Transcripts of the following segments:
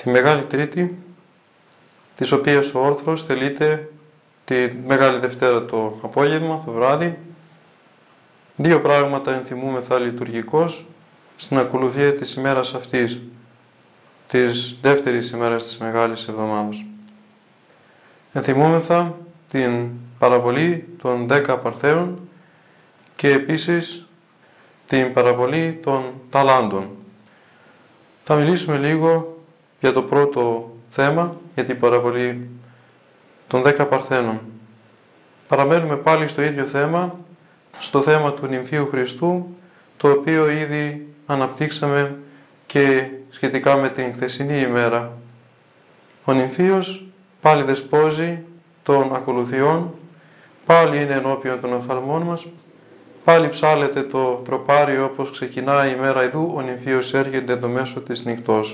τη Μεγάλη Τρίτη, της οποίας ο όρθρος τελείται τη Μεγάλη Δευτέρα το απόγευμα, το βράδυ. Δύο πράγματα ενθυμούμεθα λειτουργικώς στην ακολουθία της ημέρας αυτής, της δεύτερης ημέρας της Μεγάλης Εβδομάδος. Ενθυμούμεθα την παραβολή των 10 παρθένων και επίσης την παραβολή των ταλάντων. Θα μιλήσουμε λίγο για το πρώτο θέμα, για την παραβολή των 10 παρθένων. Παραμένουμε πάλι στο ίδιο θέμα, στο θέμα του νυμφίου Χριστού, το οποίο ήδη αναπτύξαμε και σχετικά με την χθεσινή ημέρα. Ο νυμφίος πάλι δεσπόζει των ακολουθιών, πάλι είναι ενώπιον των οφθαλμών μας, πάλι ψάλεται το τροπάριο όπως ξεκινάει η μέρα ιδού, ο νυμφίος έρχεται το μέσο της νυχτός.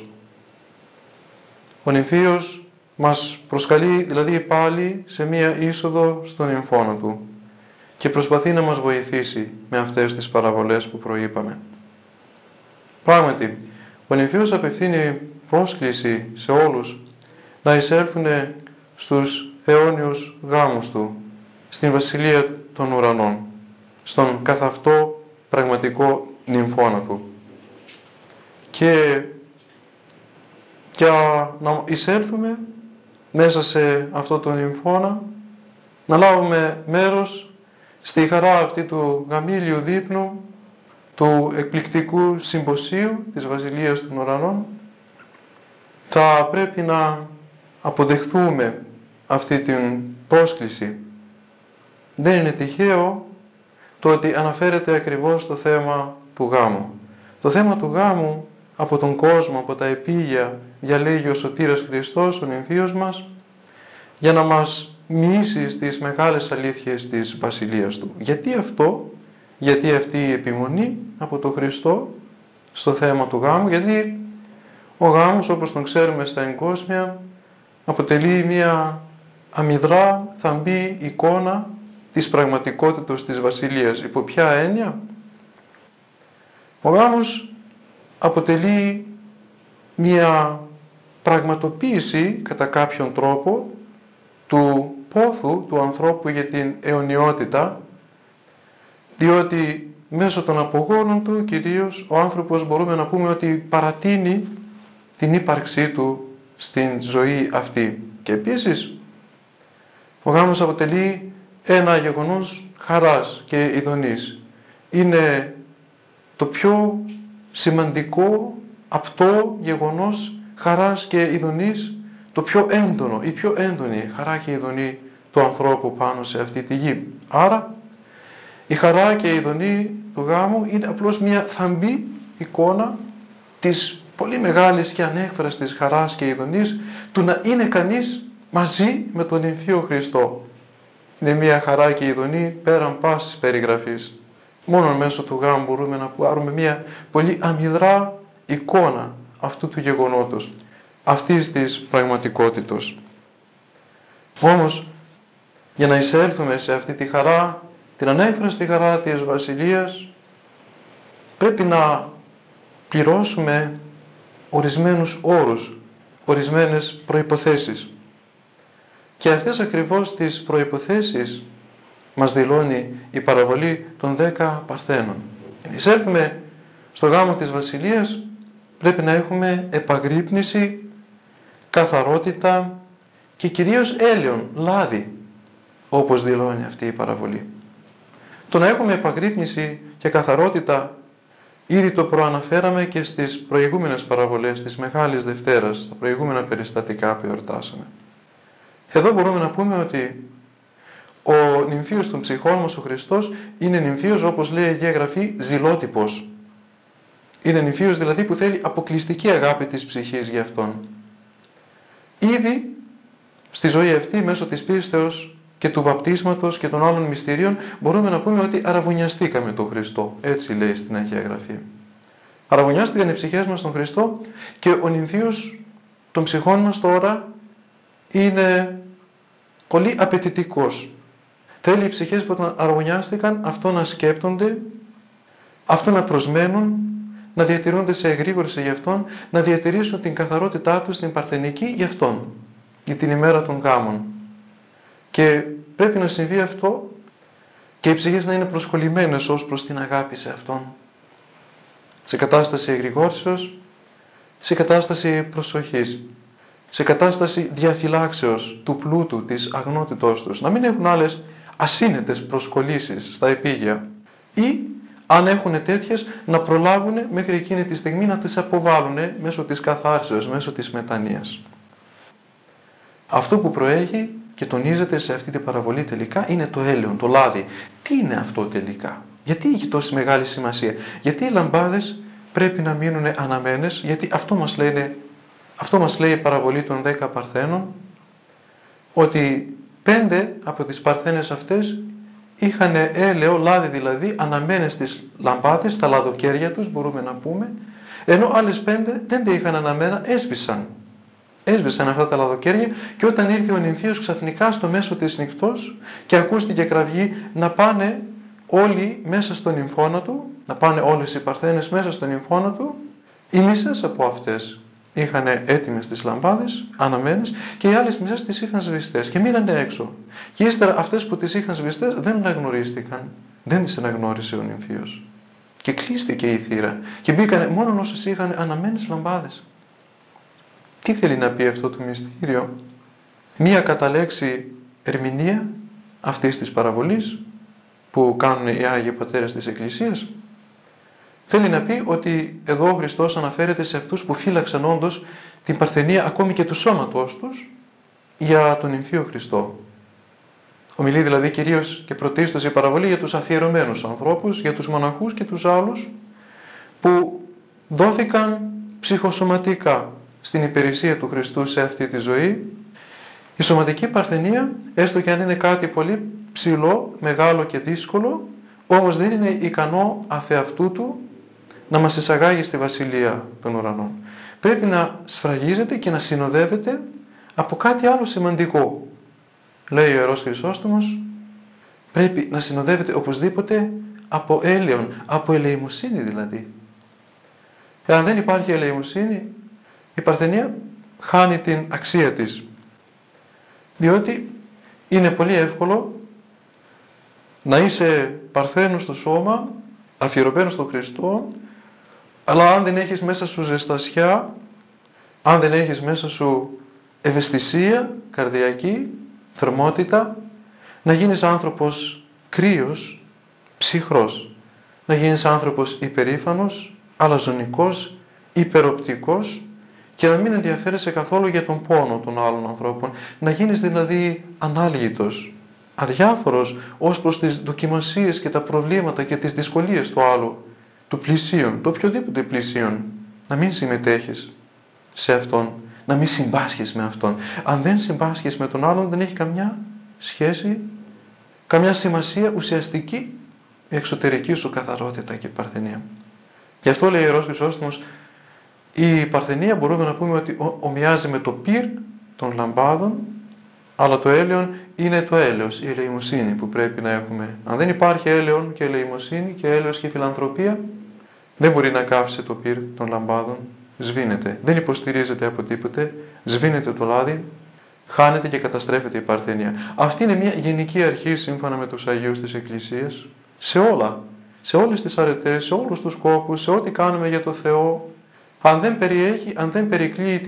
Ο νυμφίος μας προσκαλεί δηλαδή πάλι σε μία είσοδο στον νυμφώνα του και προσπαθεί να μας βοηθήσει με αυτές τις παραβολές που προείπαμε. Πράγματι, ο νυμφίος απευθύνει πρόσκληση σε όλους να εισέλθουν στους αιώνιους γάμους του, στην βασιλεία των ουρανών, στον καθ' αυτό πραγματικό νυμφώνα του. Και για να εισέλθουμε μέσα σε αυτό το νυμφώνα, να λάβουμε μέρος στη χαρά αυτή του γαμήλιου δείπνου, του εκπληκτικού συμποσίου της βασιλείας των ουρανών, θα πρέπει να αποδεχθούμε αυτή την πρόσκληση. Δεν είναι τυχαίο το ότι αναφέρεται ακριβώς το θέμα του γάμου. Το θέμα του γάμου από τον κόσμο, από τα επίγεια, διαλέγει ο Σωτήρας Χριστός, ο νυμφίος μας, για να μας μοιήσει στις μεγάλες αλήθειες της βασιλείας του. Γιατί αυτό, γιατί αυτή η επιμονή από τον Χριστό στο θέμα του γάμου? Γιατί ο γάμος, όπως τον ξέρουμε στα εγκόσμια, αποτελεί μια αμυδρά θαμπή εικόνα της πραγματικότητας της βασιλείας. Υπό ποια έννοια? Ο γάμος αποτελεί μια πραγματοποίηση κατά κάποιον τρόπο του πόθου του ανθρώπου για την αιωνιότητα, διότι μέσω των απογόνων του κυρίως ο άνθρωπος μπορούμε να πούμε ότι παρατείνει την ύπαρξή του στην ζωή αυτή. Και επίσης ο γάμος αποτελεί ένα γεγονός χαράς και ειδονής. Είναι το πιο σημαντικό, απτό γεγονός χαράς και ειδονής, το πιο έντονο, η πιο έντονη χαρά και ειδονή του ανθρώπου πάνω σε αυτή τη γη. Άρα η χαρά και η ειδονή του γάμου είναι απλώς μια θαμπή εικόνα της πολύ μεγάλης και ανέκφραστης χαράς και ειδονής του να είναι κανείς μαζί με τον νυμφίο Χριστό. Είναι μια χαρά και ειδονή πέραν πάσης περιγραφής. Μόνο μέσω του γάμου μπορούμε να πάρουμε μια πολύ αμυδρά εικόνα αυτού του γεγονότος, αυτής της πραγματικότητος. Όμως, για να εισέλθουμε σε αυτή τη χαρά, την ανέκφραστη χαρά της βασιλείας, πρέπει να πληρώσουμε ορισμένους όρους, ορισμένες προϋποθέσεις. Και αυτές ακριβώς τις προϋποθέσεις μας δηλώνει η παραβολή των 10 παρθένων. Για να εισέλθουμε στο γάμο της βασιλείας πρέπει να έχουμε επαγρύπνηση, καθαρότητα και κυρίως έλεον, λάδι, όπως δηλώνει αυτή η παραβολή. Το να έχουμε επαγρύπνηση και καθαρότητα ήδη το προαναφέραμε και στις προηγούμενες παραβολές της Μεγάλης Δευτέρας, στα προηγούμενα περιστατικά που εορτάσαμε. Εδώ μπορούμε να πούμε ότι ο νυμφίος των ψυχών μας, ο Χριστός, είναι νυμφίος, όπως λέει η Αγία Γραφή, ζηλότυπος. Είναι νυμφίος δηλαδή που θέλει αποκλειστική αγάπη της ψυχής για Αυτόν. Ήδη στη ζωή αυτή, μέσω της πίστεως και του βαπτίσματος και των άλλων μυστηρίων, μπορούμε να πούμε ότι αραβωνιαστήκαμε τον Χριστό. Έτσι λέει στην Αγία Γραφή. Αραβωνιάστηκαν οι ψυχές μας στον Χριστό και ο νυμφίος των ψυχών μας τώρα είναι πολύ απαιτητικός. Θέλει οι ψυχές που τον αραβωνιάστηκαν αυτό να σκέπτονται, αυτό να προσμένουν, να διατηρούνται σε εγρήγορση για Αυτόν, να διατηρήσουν την καθαρότητά τους στην παρθενική για Αυτόν, για την ημέρα των γάμων. Και πρέπει να συμβεί αυτό και οι ψυχές να είναι προσκολλημένες ως προς την αγάπη σε Αυτόν. Σε κατάσταση εγρηγόρσεως, σε κατάσταση προσοχής, σε κατάσταση διαφυλάξεως του πλούτου, της αγνότητός τους. Να μην έχουν άλλες ασύνετες προσκολήσεις στα επίγεια ή αν έχουν τέτοιες να προλάβουν μέχρι εκείνη τη στιγμή να τις αποβάλουν μέσω της καθάρσεως, μέσω της μετανοίας. Αυτό που προέχει και τονίζεται σε αυτή την παραβολή τελικά είναι το έλεον, το λάδι. Τι είναι αυτό τελικά? Γιατί έχει τόση μεγάλη σημασία? Γιατί οι λαμπάδες πρέπει να μείνουν αναμένες? Γιατί αυτό μας λέει η παραβολή των 10 παρθένων, ότι 5 από τις παρθένες αυτές είχαν έλαιο, λάδι δηλαδή, αναμένες στις λαμπάδες, στα λαδοκέρια τους μπορούμε να πούμε, ενώ άλλες 5 δεν τα είχαν αναμένα, έσβησαν αυτά τα λαδοκέρια, και όταν ήρθε ο νυμφίος ξαφνικά στο μέσο της νυχτός και ακούστηκε κραυγή να πάνε όλοι μέσα στον νυμφώνα του, να πάνε όλες οι παρθένες μέσα στον νυμφώνα του, οι μισές από αυτές είχαν έτοιμες τις λαμπάδες, αναμένες, και οι άλλες μισές τις είχαν σβηστές και μείνανε έξω. Και ύστερα αυτές που τις είχαν σβηστές δεν αναγνωρίστηκαν, δεν τις αναγνώρισε ο νυμφίος. Και κλείστηκε η θύρα και μπήκανε μόνο όσες είχαν αναμένες λαμπάδες. Τι θέλει να πει αυτό το μυστήριο? Μία κατά λέξη ερμηνεία αυτής της παραβολής που κάνουν οι Άγιοι Πατέρες της Εκκλησίας θέλει να πει ότι εδώ ο Χριστός αναφέρεται σε αυτούς που φύλαξαν όντως την παρθενία ακόμη και του σώματός τους για τον νυμφίο Χριστό. Ομιλεί δηλαδή κυρίως και πρωτίστως η παραβολή για τους αφιερωμένους ανθρώπους, για τους μοναχούς και τους άλλους που δόθηκαν ψυχοσωματικά στην υπηρεσία του Χριστού σε αυτή τη ζωή. Η σωματική παρθενία, έστω και αν είναι κάτι πολύ ψηλό, μεγάλο και δύσκολο, όμως δεν είναι ικανό αφεαυτού του να μας εισαγάγει στη Βασιλεία των Ουρανών. Πρέπει να σφραγίζεται και να συνοδεύεται από κάτι άλλο σημαντικό. Λέει ο Ιερός Χρυσόστομος, πρέπει να συνοδεύεται οπωσδήποτε από έλεον, από ελεημοσύνη δηλαδή. Εάν δεν υπάρχει ελεημοσύνη, η παρθενία χάνει την αξία της. Διότι είναι πολύ εύκολο να είσαι παρθένος στο σώμα, αφιερωμένος στον Χριστό, αλλά αν δεν έχεις μέσα σου ζεστασιά, αν δεν έχεις μέσα σου ευαισθησία καρδιακή, θερμότητα, να γίνεις άνθρωπος κρύος, ψυχρός, να γίνεις άνθρωπος υπερήφανος, αλαζονικός, υπεροπτικός, και να μην ενδιαφέρεσαι καθόλου για τον πόνο των άλλων ανθρώπων, να γίνεις δηλαδή ανάλγητος, αδιάφορος ως προς τις δοκιμασίες και τα προβλήματα και τις δυσκολίες του άλλου, του πλησίον, του οποιοδήποτε πλησίον. Να μην συμμετέχεις σε αυτόν, να μην συμπάσχεις με αυτόν. Αν δεν συμπάσχεις με τον άλλον, δεν έχει καμιά σχέση, καμιά σημασία ουσιαστική η εξωτερική σου καθαρότητα και παρθενία. Γι' αυτό λέει ο Ιερός Χρυσόστομος, η παρθενία μπορούμε να πούμε ότι ομοιάζει με το πυρ των λαμπάδων, αλλά το έλεον είναι το έλεος, η ελεημοσύνη που πρέπει να έχουμε. Αν δεν υπάρχει έλεον και ελεημοσύνη και έλεος και φιλανθρωπία, δεν μπορεί να καύσει το πυρ των λαμπάδων. Σβήνεται, δεν υποστηρίζεται από τίποτε, σβήνεται το λάδι, χάνεται και καταστρέφεται η παρθενία. Αυτή είναι μια γενική αρχή σύμφωνα με τους Αγίους της Εκκλησίας, σε όλα, σε όλες τις αρετές, σε όλους τους σκόπους, σε ό,τι κάνουμε για το Θεό. Αν δεν περιέχει, αν δεν περικλείει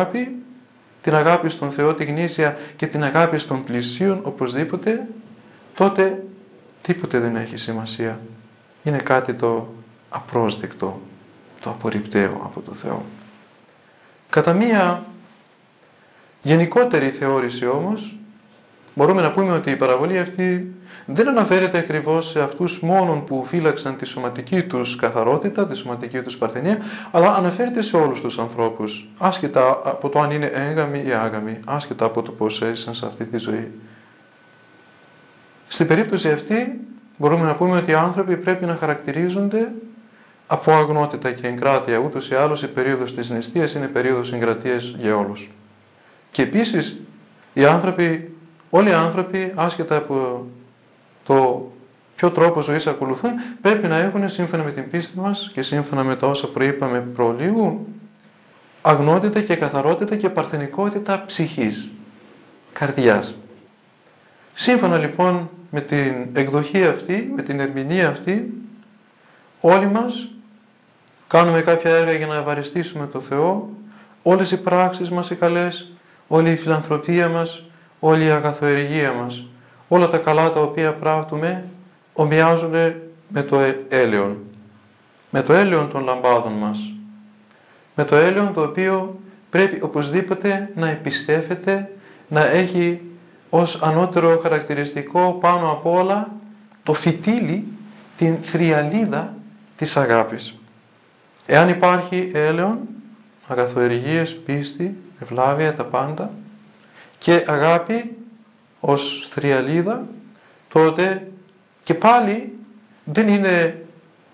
την αγάπη στον Θεό, τη γνήσια και την αγάπη στον πλησίον οπωσδήποτε, τότε τίποτε δεν έχει σημασία. Είναι κάτι το απρόσδεκτο, το απορριπταίο από το Θεό. Κατά μία γενικότερη θεώρηση όμως, μπορούμε να πούμε ότι η παραβολή αυτή δεν αναφέρεται ακριβώς σε αυτούς μόνον που φύλαξαν τη σωματική τους καθαρότητα, τη σωματική τους παρθενία, αλλά αναφέρεται σε όλους τους ανθρώπους, άσχετα από το αν είναι έγαμοι ή άγαμοι, άσχετα από το πώς έζησαν σε αυτή τη ζωή. Στην περίπτωση αυτή μπορούμε να πούμε ότι οι άνθρωποι πρέπει να χαρακτηρίζονται από αγνότητα και εγκράτεια. Ούτως ή άλλως η περίοδος της νηστείας είναι περίοδος εγκρατείας για όλους. Και επίσης όλοι οι άνθρωποι, άσχετα από το ποιο τρόπο ζωής ακολουθούν, πρέπει να έχουν σύμφωνα με την πίστη μας και σύμφωνα με τα όσα προείπαμε προλίγου, αγνότητα και καθαρότητα και παρθενικότητα ψυχής, καρδιάς. Σύμφωνα λοιπόν με την εκδοχή αυτή, με την ερμηνεία αυτή, όλοι μας κάνουμε κάποια έργα για να ευαριστήσουμε το Θεό, όλες οι πράξεις μας οι καλές, όλη η φιλανθρωπία μας, όλη η αγαθοεργία μας, όλα τα καλά τα οποία πράττουμε ομοιάζουν με το έλεον. Με το έλεον των λαμπάδων μας. Με το έλεον το οποίο πρέπει οπωσδήποτε να επιστέφεται, να έχει ως ανώτερο χαρακτηριστικό πάνω απ' όλα το φυτίλι, την θριαλίδα της αγάπης. Εάν υπάρχει έλεον, αγαθοεργίες, πίστη, ευλάβεια, τα πάντα και αγάπη ως θριαλίδα, τότε και πάλι δεν είναι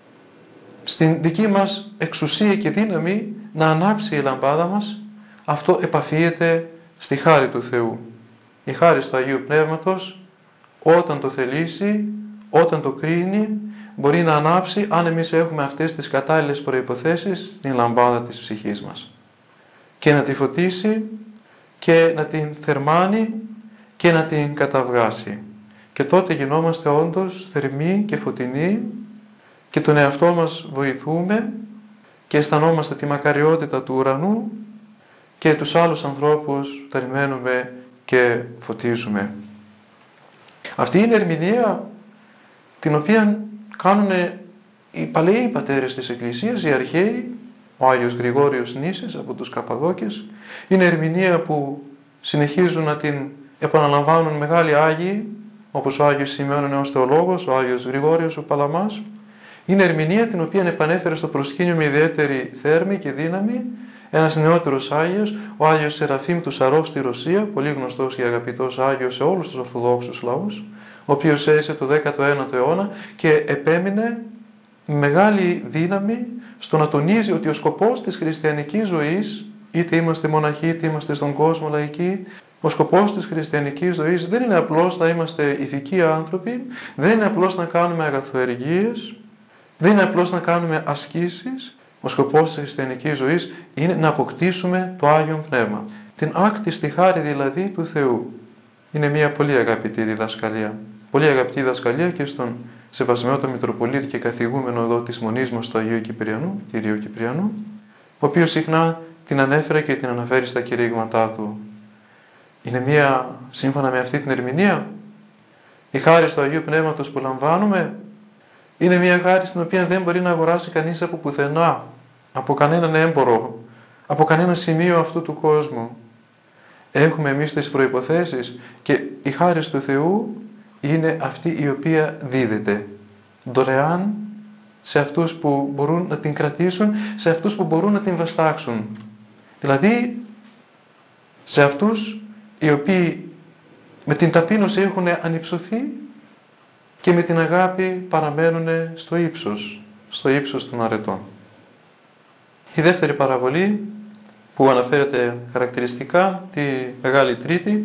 στην δική μας εξουσία και δύναμη να ανάψει η λαμπάδα μας. Αυτό επαφίεται στη χάρη του Θεού. Η χάρη του Αγίου Πνεύματος, όταν το θελήσει, όταν το κρίνει, μπορεί να ανάψει αν εμείς έχουμε αυτές τις κατάλληλες προϋποθέσεις στην λαμπάδα της ψυχής μας. Και να τη φωτίσει και να την θερμάνει και να την καταβγάσει. Και τότε γινόμαστε όντως θερμοί και φωτεινοί και τον εαυτό μας βοηθούμε και αισθανόμαστε τη μακαριότητα του ουρανού και τους άλλους ανθρώπους θερμαίνουμε και φωτίζουμε. Αυτή είναι η ερμηνεία την οποία κάνουν οι παλαιοί πατέρες της Εκκλησίας, οι αρχαίοι, ο Άγιος Γρηγόριος Νήσης από τους Καπαδόκες. Είναι ερμηνεία που συνεχίζουν να την επαναλαμβάνουν μεγάλοι Άγιοι, όπως ο Άγιος Σημειών ο Νέος Θεολόγος, ο Άγιος Γρηγόριος ο Παλαμάς. Είναι ερμηνεία την οποία επανέφερε στο προσκήνιο με ιδιαίτερη θέρμη και δύναμη ένας νεότερος Άγιος, ο Άγιος Σεραφείμ του Σαρόφ στη Ρωσία, πολύ γνωστός και αγαπητός Άγιος σε όλους τους Ορθοδόξους λαούς, ο οποίος έζησε το 19ο αιώνα και επέμεινε με μεγάλη δύναμη στο να τονίζει ότι ο σκοπός της χριστιανικής ζωής, είτε είμαστε μοναχοί είτε είμαστε στον κόσμο λαϊκοί, ο σκοπός της χριστιανικής ζωής δεν είναι απλώς να είμαστε ηθικοί άνθρωποι, δεν είναι απλώς να κάνουμε αγαθοεργίες, δεν είναι απλώς να κάνουμε ασκήσεις. Ο σκοπός της χριστιανικής ζωής είναι να αποκτήσουμε το Άγιον Πνεύμα. Την άκτιστη χάρη δηλαδή του Θεού. Είναι μια πολύ αγαπητή διδασκαλία. Πολύ αγαπητή διδασκαλία και στον Σεβασμιότο Μητροπολίτη και καθηγούμενο εδώ της Μονής μας του Αγίου Κυπριανού, Κυρίου Κυπριανού, ο οποίος συχνά την ανέφερε και την αναφέρει στα κηρύγματά του. Είναι μια, σύμφωνα με αυτή την ερμηνεία, η χάρη του Αγίου Πνεύματος που λαμβάνουμε είναι μια χάρη στην οποία δεν μπορεί να αγοράσει κανείς από πουθενά, από κανέναν έμπορο, από κανένα σημείο αυτού του κόσμου. Έχουμε εμείς τις προϋποθέσεις και η χάρη του Θεού είναι αυτή η οποία δίδεται δωρεάν σε αυτούς που μπορούν να την κρατήσουν, σε αυτούς που μπορούν να την βαστάξουν. Δηλαδή σε αυτούς οι οποίοι με την ταπείνωση έχουν ανυψωθεί και με την αγάπη παραμένουν στο ύψος των αρετών. Η δεύτερη παραβολή που αναφέρεται χαρακτηριστικά, τη Μεγάλη Τρίτη,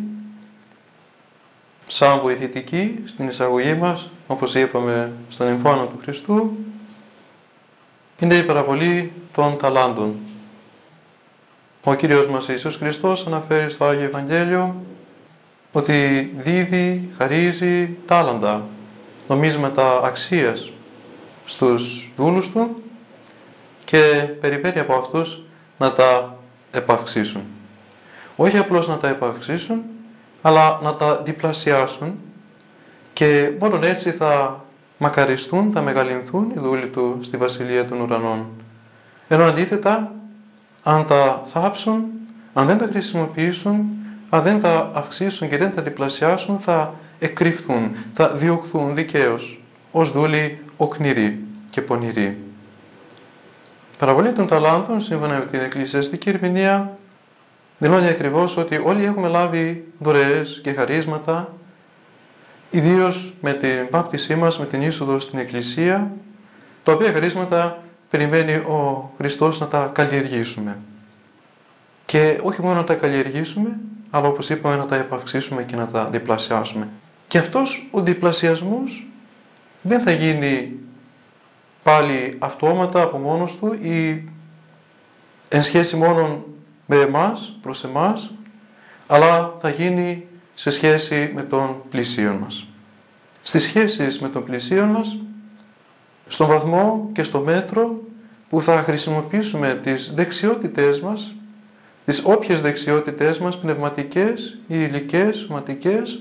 σαν βοηθητική στην εισαγωγή μας, όπως είπαμε στον εμφάνο του Χριστού, είναι η παραβολή των ταλάντων. Ο Κύριος μας Ιησούς Χριστός αναφέρει στο Άγιο Ευαγγέλιο ότι δίδει, χαρίζει τάλαντα, νομίσματα αξίας στους δούλους του και περιμένει από αυτούς να τα επαυξήσουν. Όχι απλώς να τα επαυξήσουν, αλλά να τα διπλασιάσουν και μόνο έτσι θα μακαριστούν, θα μεγαλυνθούν οι δούλοι του στη Βασιλεία των Ουρανών. Ενώ αντίθετα, αν τα θάψουν, αν δεν τα χρησιμοποιήσουν, αν δεν τα αυξήσουν και δεν τα διπλασιάσουν, θα εκκρυφθούν, θα διωχθούν δικαίως ως δούλοι οκνηροί και πονηροί. Η παραβολή των ταλάντων, σύμφωνα με την εκκλησιαστική ερμηνεία, δηλώνει ακριβώς ότι όλοι έχουμε λάβει δωρεές και χαρίσματα, ιδίως με την βάπτισή μας, με την είσοδο στην Εκκλησία, τα οποία χαρίσματα περιμένει ο Χριστός να τα καλλιεργήσουμε. Και όχι μόνο να τα καλλιεργήσουμε, αλλά όπως είπαμε να τα επαυξήσουμε και να τα διπλασιάσουμε. Και αυτός ο διπλασιασμός δεν θα γίνει πάλι αυτόματα από μόνος του ή εν σχέση μόνο με εμάς, προς εμάς, αλλά θα γίνει σε σχέση με τον πλησίον μας. Στις σχέσεις με τον πλησίον μας, στον βαθμό και στο μέτρο που θα χρησιμοποιήσουμε τις δεξιότητές μας, τις όποιες δεξιότητές μας, πνευματικές ή υλικές, σωματικές,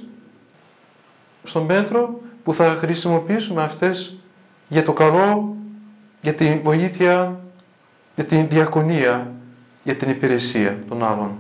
στο μέτρο που θα χρησιμοποιήσουμε αυτές για το καλό, για την βοήθεια, για την διακονία, για την υπηρεσία των άλλων.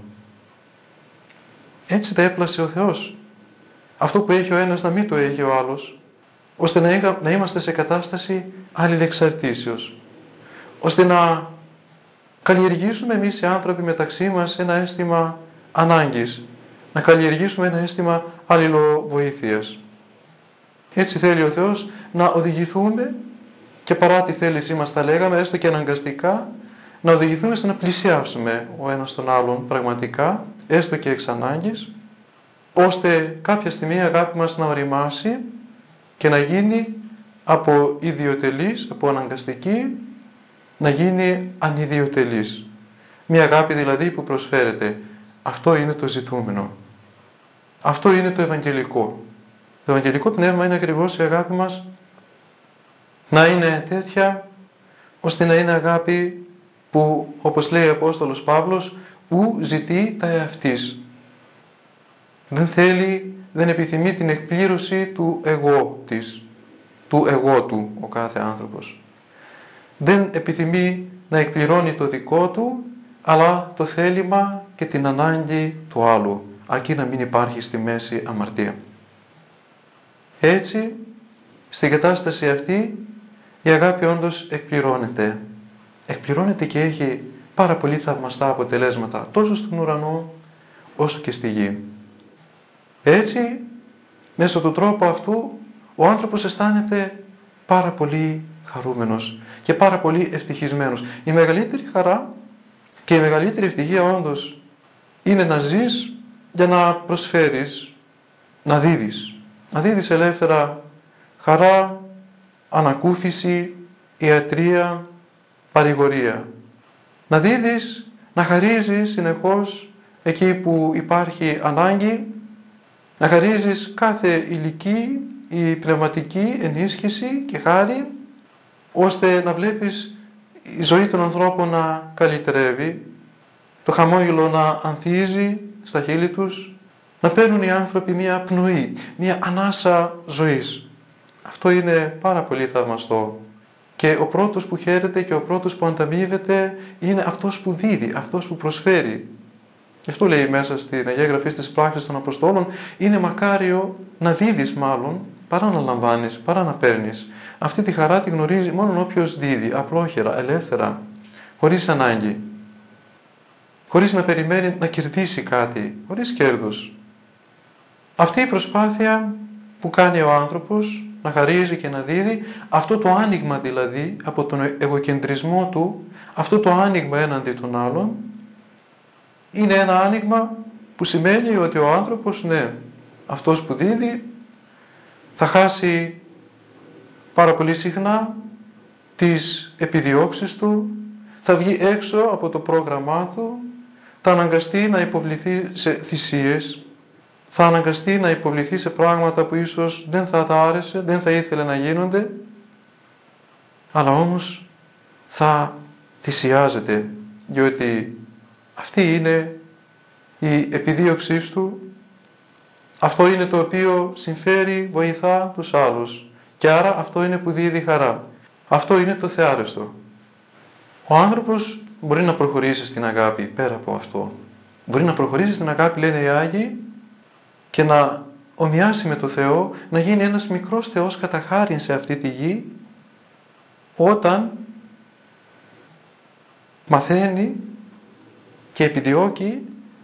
Έτσι τα έπλασε ο Θεός. Αυτό που έχει ο ένας να μην το έχει ο άλλος, ώστε να είμαστε σε κατάσταση αλληλεξαρτήσεως, ώστε να καλλιεργήσουμε εμείς οι άνθρωποι μεταξύ μας ένα αίσθημα ανάγκης, να καλλιεργήσουμε ένα αίσθημα αλληλοβοήθειας. Έτσι θέλει ο Θεός να οδηγηθούμε, και παρά τη θέλησή μας τα λέγαμε, έστω και αναγκαστικά, να οδηγηθούμε στο να πλησιάσουμε ο ένας τον άλλον πραγματικά, έστω και εξ ανάγκης, ώστε κάποια στιγμή η αγάπη μας να οριμάσει και να γίνει από ιδιοτελής, από αναγκαστική, να γίνει ανιδιοτελής. Μια αγάπη δηλαδή που προσφέρεται. Αυτό είναι το ζητούμενο. Αυτό είναι το ευαγγελικό. Το ευαγγελικό πνεύμα είναι ακριβώς η αγάπη μας να είναι τέτοια, ώστε να είναι αγάπη που, όπως λέει ο Απόστολος Παύλος, ου ζητεί τα εαυτής. Δεν θέλει, δεν επιθυμεί την εκπλήρωση του εγώ της, του εγώ του ο κάθε άνθρωπος. Δεν επιθυμεί να εκπληρώνει το δικό του, αλλά το θέλημα και την ανάγκη του άλλου, αρκεί να μην υπάρχει στη μέση αμαρτία. Έτσι, στην κατάσταση αυτή, η αγάπη όντως εκπληρώνεται. Εκπληρώνεται και έχει πάρα πολύ θαυμαστά αποτελέσματα, τόσο στον ουρανό, όσο και στη γη. Έτσι, μέσω του τρόπου αυτού, ο άνθρωπος αισθάνεται πάρα πολύ χαρούμενος και πάρα πολύ ευτυχισμένος. Η μεγαλύτερη χαρά και η μεγαλύτερη ευτυχία όντως είναι να ζεις για να προσφέρεις, να δίδεις. Να δίδεις ελεύθερα χαρά, ανακούφιση, ιατρία, παρηγορία. Να δίδεις, να χαρίζεις συνεχώς εκεί που υπάρχει ανάγκη, να χαρίζεις κάθε υλική ή πνευματική ενίσχυση και χάρη, ώστε να βλέπεις η ζωή των ανθρώπων να καλυτερεύει, το χαμόγελο να ανθίζει στα χείλη τους, να παίρνουν οι άνθρωποι μια πνοή, μια ανάσα ζωής. Αυτό είναι πάρα πολύ θαυμαστό. Και ο πρώτος που χαίρεται και ο πρώτος που ανταμείβεται είναι αυτός που δίδει, αυτός που προσφέρει. Γι' αυτό λέει μέσα στην Αγία Γραφή στις πράξεις των Αποστόλων, είναι μακάριο να δίδεις μάλλον, παρά να λαμβάνεις, παρά να παίρνεις. Αυτή τη χαρά τη γνωρίζει μόνο όποιος δίδει, απλόχερα, ελεύθερα, χωρίς ανάγκη. Χωρίς να περιμένει να κερδίσει κάτι, χωρίς κέρδος. Αυτή η προσπάθεια που κάνει ο άνθρωπος, να χαρίζει και να δίδει, αυτό το άνοιγμα δηλαδή από τον εγωκεντρισμό του, αυτό το άνοιγμα έναντι των άλλων, είναι ένα άνοιγμα που σημαίνει ότι ο άνθρωπος, ναι, αυτός που δίδει, θα χάσει πάρα πολύ συχνά τις επιδιώξεις του, θα βγει έξω από το πρόγραμμά του, θα αναγκαστεί να υποβληθεί σε θυσίες, θα αναγκαστεί να υποβληθεί σε πράγματα που ίσως δεν θα τα άρεσε, δεν θα ήθελε να γίνονται, αλλά όμως θα θυσιάζεται, διότι αυτή είναι η επιδίωξή του, αυτό είναι το οποίο συμφέρει, βοηθά τους άλλους και άρα αυτό είναι που δίδει χαρά. Αυτό είναι το θεάρεστο. Ο άνθρωπος μπορεί να προχωρήσει στην αγάπη πέρα από αυτό. Μπορεί να προχωρήσει στην αγάπη, λένε οι Άγιοι, και να ομοιάσει με το Θεό, να γίνει ένας μικρός Θεός κατά χάριν σε αυτή τη γη, όταν μαθαίνει και επιδιώκει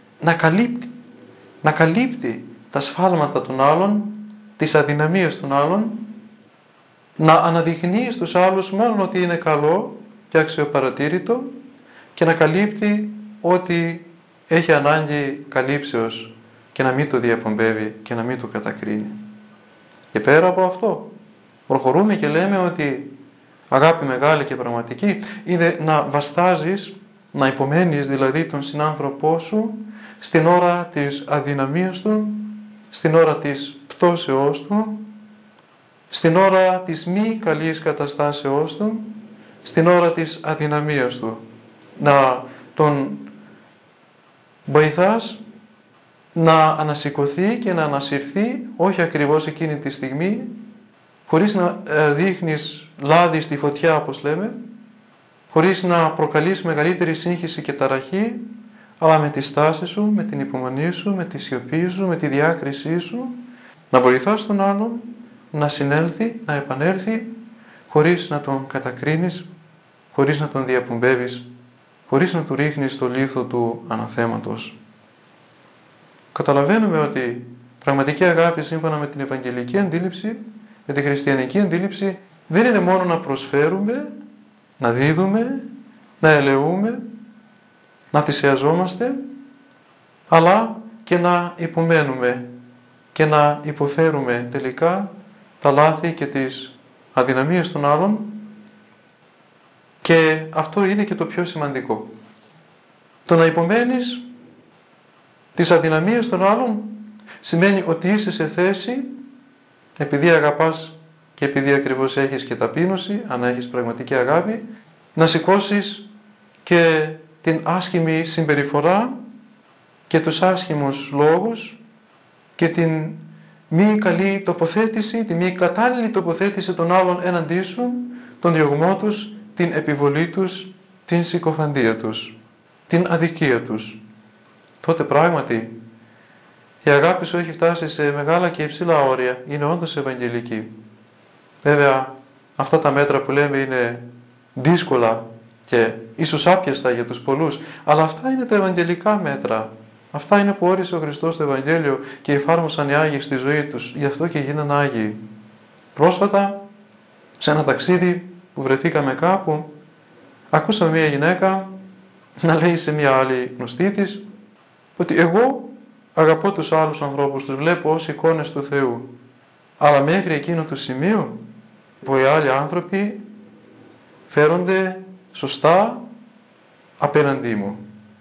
να καλύπτει τα σφάλματα των άλλων, τις αδυναμίες των άλλων, να αναδεικνύει στους άλλους μόνο ότι είναι καλό και αξιοπαρατήρητο και να καλύπτει ότι έχει ανάγκη καλύψεως και να μην το διαπομπεύει και να μην το κατακρίνει. Και πέρα από αυτό, Προχωρούμε και λέμε ότι αγάπη μεγάλη και πραγματική είναι να βαστάζεις, να υπομένεις δηλαδή τον συνάνθρωπό σου στην ώρα της αδυναμίας του, στην ώρα της πτώσεώς του, στην ώρα της μη καλής καταστάσεώς του, στην ώρα της αδυναμίας του. Να τον βοηθάς να ανασηκωθεί και να ανασυρθεί, όχι ακριβώς εκείνη τη στιγμή, χωρίς να ρίχνεις λάδι στη φωτιά όπως λέμε, χωρίς να προκαλείς μεγαλύτερη σύγχυση και ταραχή, αλλά με τη στάση σου, με την υπομονή σου, με τη σιωπή σου, με τη διάκρισή σου, να βοηθάς τον άλλον να συνέλθει, να επανέλθει, χωρίς να τον κατακρίνεις, χωρίς να τον διαπομπεύεις, χωρίς να του ρίχνεις το λίθο του αναθέματος. Καταλαβαίνουμε ότι πραγματική αγάπη σύμφωνα με την ευαγγελική αντίληψη, με τη χριστιανική αντίληψη, δεν είναι μόνο να προσφέρουμε, να δίδουμε, να ελεούμε, να θυσιαζόμαστε, αλλά και να υπομένουμε και να υποφέρουμε τελικά τα λάθη και τις αδυναμίες των άλλων, και αυτό είναι και το πιο σημαντικό. Το να υπομένεις τις αδυναμίες των άλλων σημαίνει ότι είσαι σε θέση, επειδή αγαπάς και επειδή ακριβώς έχεις και ταπείνωση, αν έχεις πραγματική αγάπη, να σηκώσεις και την άσχημη συμπεριφορά και τους άσχημους λόγους και την μη καλή τοποθέτηση, τη μη κατάλληλη τοποθέτηση των άλλων έναντί σου, τον διωγμό τους, την επιβολή τους, την συκοφαντία τους, την αδικία τους. Τότε πράγματι η αγάπη σου έχει φτάσει σε μεγάλα και υψηλά όρια, είναι όντως ευαγγελική. Βέβαια αυτά τα μέτρα που λέμε είναι δύσκολα και ίσως άπιαστα για τους πολλούς, αλλά αυτά είναι τα ευαγγελικά μέτρα. Αυτά είναι που όρισε ο Χριστός στο Ευαγγέλιο και εφάρμοσαν οι Άγιοι στη ζωή τους, γι' αυτό και γίνανε Άγιοι. Πρόσφατα, σε ένα ταξίδι που βρεθήκαμε κάπου, ακούσαμε μια γυναίκα να λέει σε μια άλλη γνωστή της ότι εγώ αγαπώ τους άλλους ανθρώπους, τους βλέπω ως εικόνες του Θεού, αλλά μέχρι εκείνο το σημείο που οι άλλοι άνθρωποι φέρονται σωστά απέναντί μου.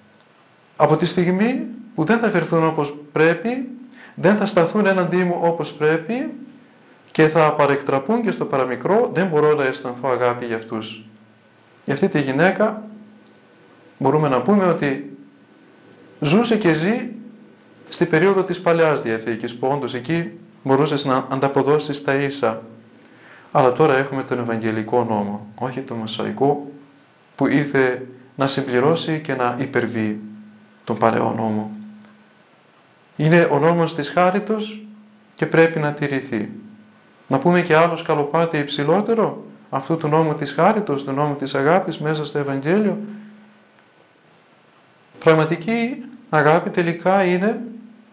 Από τη στιγμή που δεν θα φερθούν όπως πρέπει, δεν θα σταθούν έναντί μου όπως πρέπει και θα παρεκτραπούν και στο παραμικρό, δεν μπορώ να αισθανθώ αγάπη για αυτούς. Για αυτή τη γυναίκα μπορούμε να πούμε ότι ζούσε και ζει στη περίοδο της Παλαιάς Διαθήκης, που όντως εκεί μπορούσες να ανταποδώσεις τα ίσα. Αλλά τώρα έχουμε τον Ευαγγελικό νόμο, όχι τον Μωσαϊκό, που ήρθε να συμπληρώσει και να υπερβεί τον Παλαιό νόμο. Είναι ο νόμος της χάριτος και πρέπει να τηρηθεί. Να πούμε και άλλο σκαλοπάτι υψηλότερο αυτού του νόμου της χάριτος, του νόμου της αγάπης μέσα στο Ευαγγέλιο. Πραγματική αγάπη τελικά είναι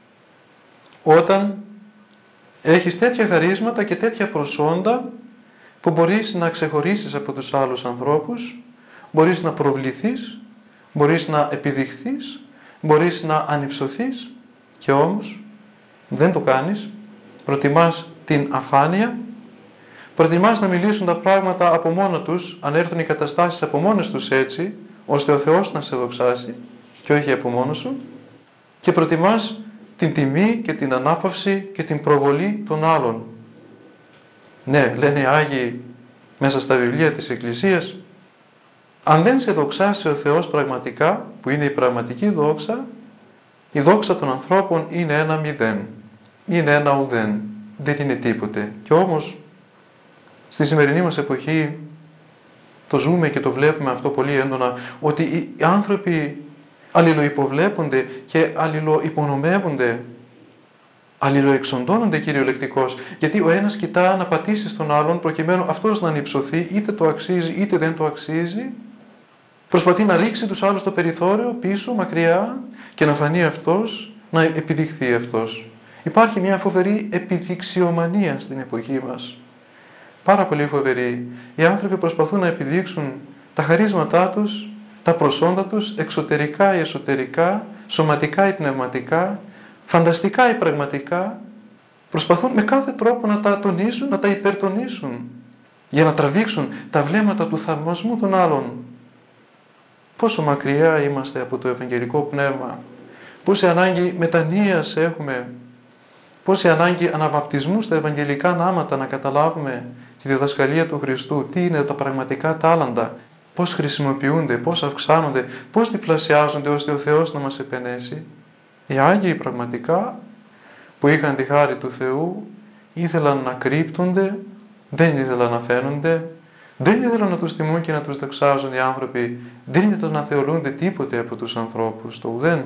όταν έχεις τέτοια χαρίσματα και τέτοια προσόντα που μπορείς να ξεχωρίσεις από τους άλλους ανθρώπους, μπορείς να προβληθείς, μπορείς να επιδειχθείς, μπορείς να ανυψωθείς, και όμως δεν το κάνεις, προτιμάς την αφάνεια, προτιμάς να μιλήσουν τα πράγματα από μόνο τους, αν έρθουν οι καταστάσεις από μόνες τους έτσι, ώστε ο Θεός να σε δοξάσει και όχι από μόνο σου, και προτιμάς την τιμή και την ανάπαυση και την προβολή των άλλων. Ναι, λένε οι Άγιοι μέσα στα βιβλία της Εκκλησίας, αν δεν σε δοξάσει ο Θεός πραγματικά, που είναι η πραγματική δόξα, η δόξα των ανθρώπων είναι ένα μηδέν, είναι ένα ουδέν, δεν είναι τίποτε. Και όμως στη σημερινή μας εποχή το ζούμε και το βλέπουμε αυτό πολύ έντονα, ότι οι άνθρωποι αλληλοϊποβλέπονται και αλληλοϊπονομεύονται, αλληλοεξοντώνονται κυριολεκτικώς, γιατί ο ένας κοιτά να πατήσει στον άλλον προκειμένου αυτός να ανυψωθεί, είτε το αξίζει είτε δεν το αξίζει. Προσπαθεί να ρίξει τους άλλους στο περιθώριο, πίσω, μακριά, και να φανεί αυτός, να επιδειχθεί αυτός. Υπάρχει μια φοβερή επιδειξιομανία στην εποχή μας. Πάρα πολύ φοβερή. Οι άνθρωποι προσπαθούν να επιδείξουν τα χαρίσματά τους, τα προσόντα τους, εξωτερικά ή εσωτερικά, σωματικά ή πνευματικά, φανταστικά ή πραγματικά, Προσπαθούν με κάθε τρόπο να τα τονίσουν, να τα υπερτονίσουν, για να τραβήξουν τα βλέμματα του θαυμασμού των άλλων. Πόσο μακριά είμαστε από το Ευαγγελικό πνεύμα, πόση ανάγκη μετανοίας έχουμε, πόση ανάγκη αναβαπτισμού στα Ευαγγελικά νάματα, να καταλάβουμε τη διδασκαλία του Χριστού, τι είναι τα πραγματικά τάλαντα, πώς χρησιμοποιούνται, πώς αυξάνονται, πώς διπλασιάζονται ώστε ο Θεός να μας επενέσει. Οι Άγιοι πραγματικά που είχαν τη χάρη του Θεού ήθελαν να κρύπτονται, δεν ήθελαν να φαίνονται, δεν ήθελαν να τους τιμούν και να τους δοξάζουν οι άνθρωποι, δεν ήθελαν να θεωρούνται τίποτε από τους ανθρώπους, το ουδέν.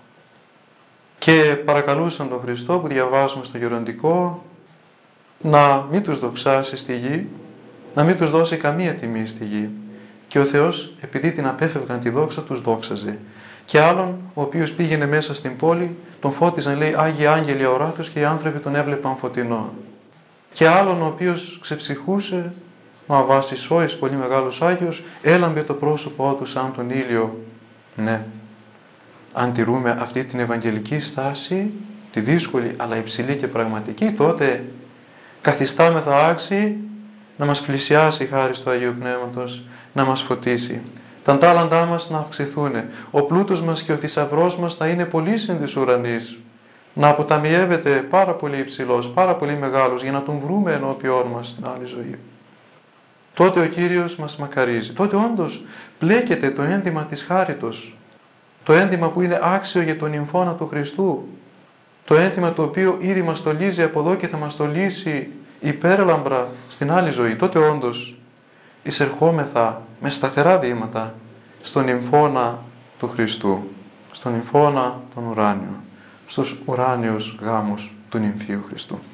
Και παρακαλούσαν τον Χριστό, που διαβάζουμε στο Γεροντικό, να μην τους δοξάσει στη γη, να μην τους δώσει καμία τιμή στη γη. Και ο Θεός, επειδή την απέφευγαν τη δόξα, τους δόξαζε. Και άλλον, ο οποίος πήγαινε μέσα στην πόλη, τον φώτιζαν, λέει, Άγιοι Άγγελοι αοράτους, και οι άνθρωποι τον έβλεπαν φωτεινό. Και άλλον, ο οποίος ξεψυχούσε, ο Αββάσης Σόης, πολύ μεγάλος Άγιος, έλαμπε το πρόσωπό του σαν τον ήλιο. Ναι, αν τηρούμε αυτή την ευαγγελική στάση, τη δύσκολη αλλά υψηλή και πραγματική, τότε καθιστάμεθα άξιοι να μας πλησιάσει η χάρη του Αγίου Πνεύματος, να μας φωτίσει. Τα τάλαντά μας να αυξηθούν, ο πλούτος μας και ο θησαυρός μας να είναι πολύ της ουρανής, να αποταμιεύεται πάρα πολύ υψηλός, πάρα πολύ μεγάλος, για να τον βρούμε ενώπιόν μας στην άλλη ζωή. Τότε ο Κύριος μας μακαρίζει. Τότε όντως πλέκεται το ένδυμα της χάριτος, το ένδυμα που είναι άξιο για τον νυμφώνα του Χριστού, το ένδυμα το οποίο ήδη μας στολίζει από εδώ και θα μας στολίσει υπέρλαμπρα στην άλλη ζωή. Τότε όντως εισερχόμεθα με σταθερά βήματα στον νυμφώνα του Χριστού, στον νυμφώνα τον ουράνιο, στους ουράνιους γάμους του νυμφίου Χριστού.